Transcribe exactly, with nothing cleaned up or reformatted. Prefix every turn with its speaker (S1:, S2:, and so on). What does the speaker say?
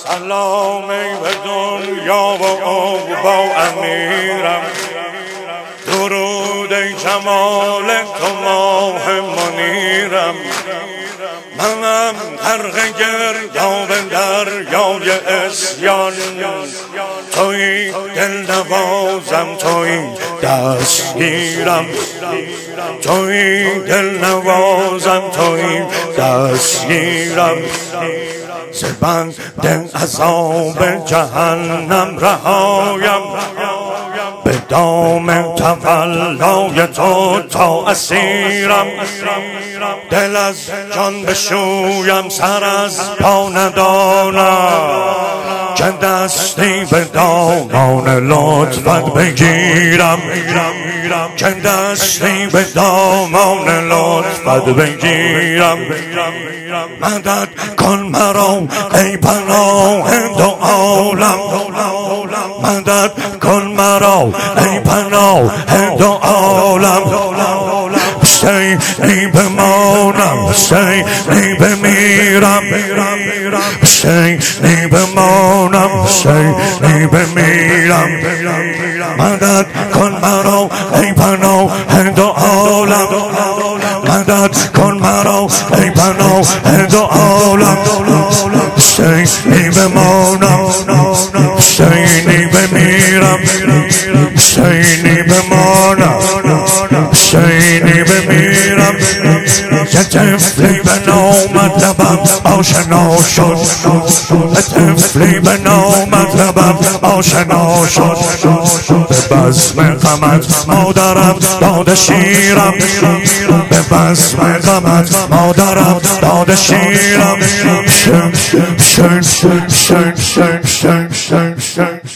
S1: سلام ای به دنیا و عقبا امیرم، درود ای جمال تو ماه منیرم. منم غرق گرداب دریای عصیان، تویی دل نوازم، تویی دستگیرم، تویی دل نوازم، تویی دستگیرم. ز بند عذاب جهنم رهایم، به دام تولای تو تا اسیرم. دل از جان بشویم، سر از پا ندانم، که دستی به دامان لطفت بگیرم، که دستی به دامان لطفت بگیرم. مدد کن مرا ای پناه دو عالم، مدد کن مرا ای پناه دو عالم. حسینی بمانم، حسینی بمیرم، حسینی بمانم، حسینی بمیرم. مدد کن مرا ای پناه دو عالم، مدد کن مرا ای پناه دو عالم. حسینی بمانم، حسینی بمیرم، حسینی بمانم، حسینی بمیرم. یه طفلی به نامت لبم آشنا شد، یه طفلی به نامت لبم آشنا شد. به بزم غمت مادرم داده شیرم، به بزم غمت مادرم داده شیرم. شن شن شن شن شن شن شن